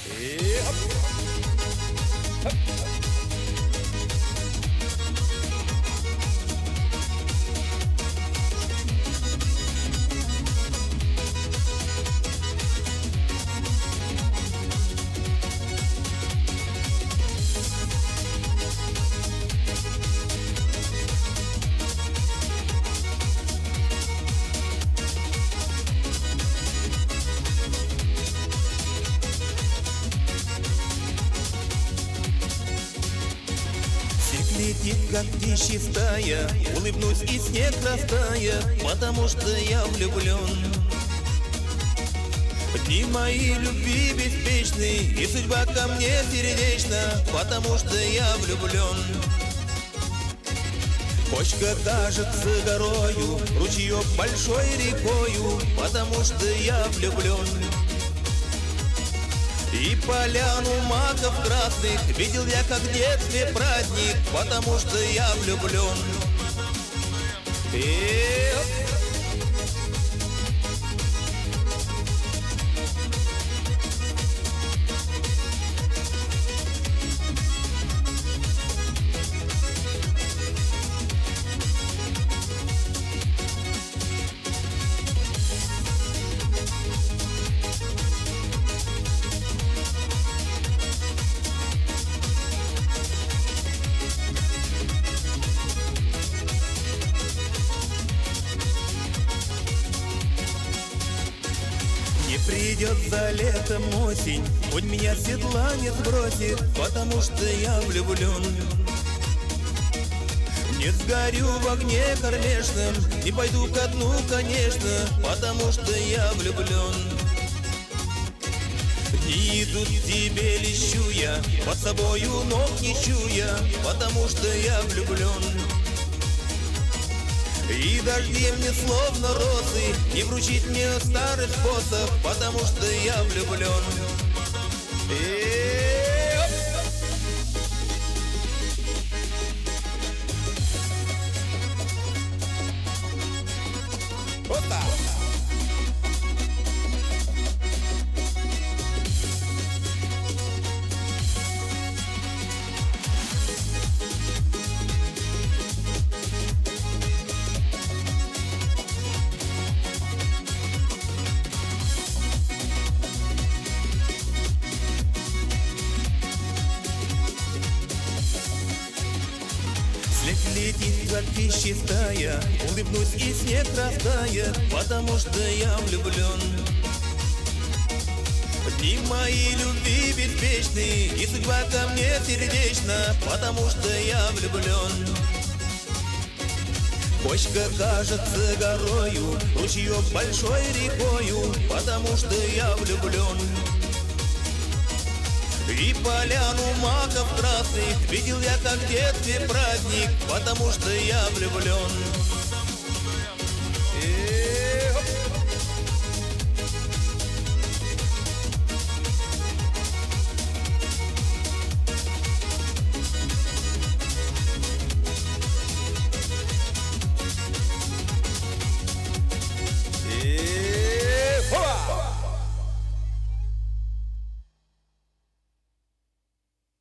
И оп, оп. Летит, как птичья стая, улыбнусь и снег растает, потому что я влюблен. Дни мои любви беспечны, и судьба ко мне сердечна, потому что я влюблен. Почка кажется горою, ручеек большой рекою, потому что я влюблен. И поляну маков красных видел я, как в детстве праздник, потому что я влюблен. Придет за летом осень, хоть меня с седла не сбросит, потому что я влюблен. Не сгорю в огне кормежном, не пойду ко дну, конечно, потому что я влюблен. Дни идут к тебе, лещу я, под собою ног не чуя, потому что я влюблен. И дожди мне словно розы, не вручить мне старый способ, потому что я влюблен. Вот так. Летит, как птичья стая, улыбнусь и снег растает, потому что я влюблен. Дни мои любви беспечны, и судьба ко мне сердечна, потому что я влюблен. Почка кажется горою, ручеек большой рекою, потому что я влюблен. И поляну маков красных видел я, как в детстве праздник, потому что я влюблен.